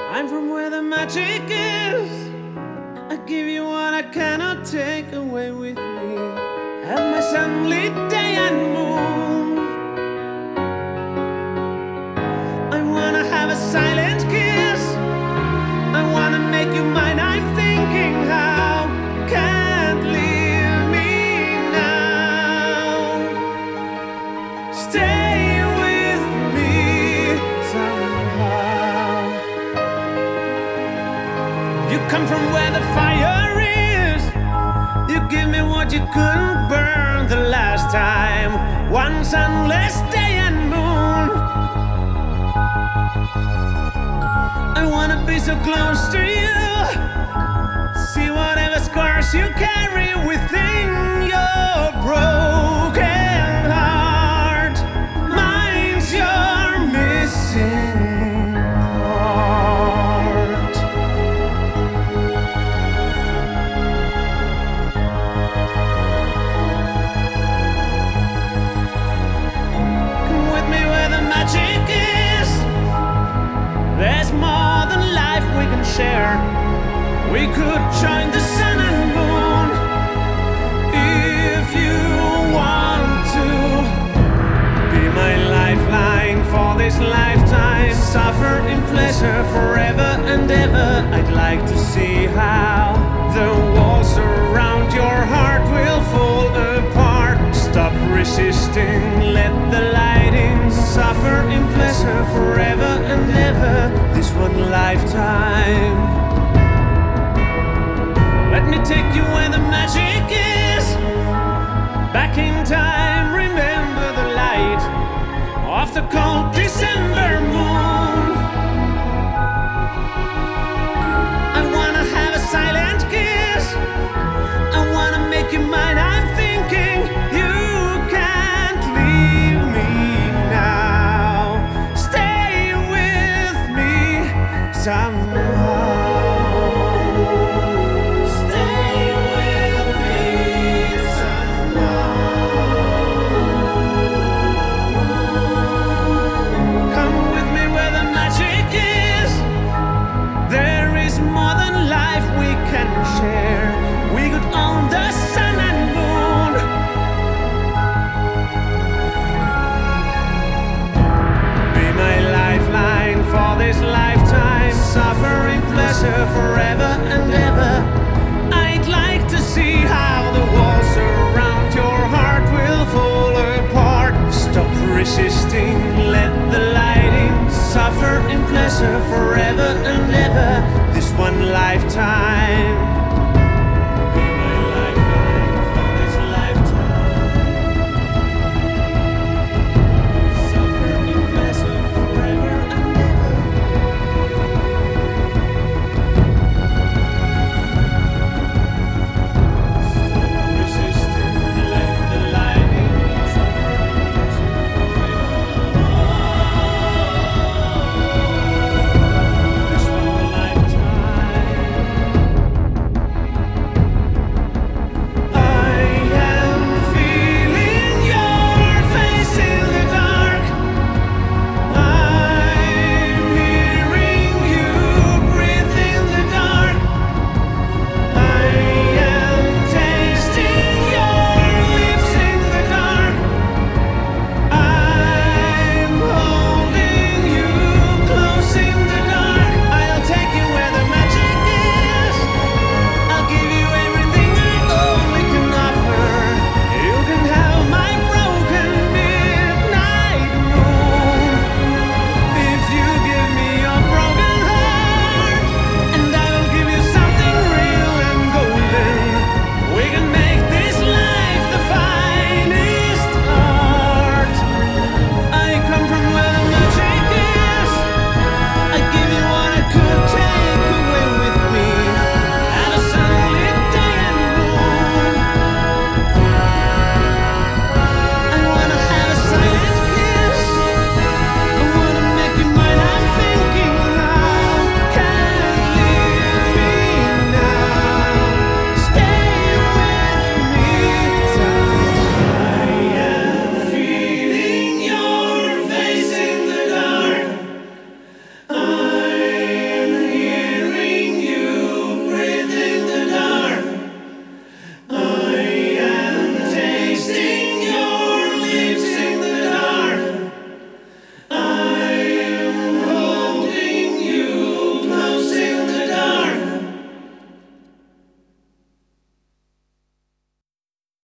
I'm from where the magic is. I give you what I cannot take away with me. Have my sunlit day and moon. I wanna have a silent kiss. I wanna make you mine. I'm thinking how can't leave me now. Stay with me somehow. You come from where the fire is. You give me what you couldn't burn the last time. One sunless day and moon. I wanna be so close to you. See whatever scars you carry within your broken heart. Mine's your missing part. Come with me where the magic is. There's more than life we can share. We could join the sun and moon if you want to. Be my lifeline for this lifetime. Suffer in pleasure forever and ever. I'd like to see how the walls around your heart will fall apart. Stop resisting, let the light in. Suffer in pleasure forever and ever. This one lifetime. Let me take you where the magic is. Back in time, remember the light of the cold December moon. I wanna have a silent kiss. I wanna make you mine. I'm thinking you can't leave me now. Stay with me somehow. We could own the sun and moon. Be my lifeline for this lifetime. Suffering pleasure forever and ever. I'd like to see how the walls around your heart will fall apart. Stop resisting, let the light in. Suffer in pleasure forever and ever. This one lifetime.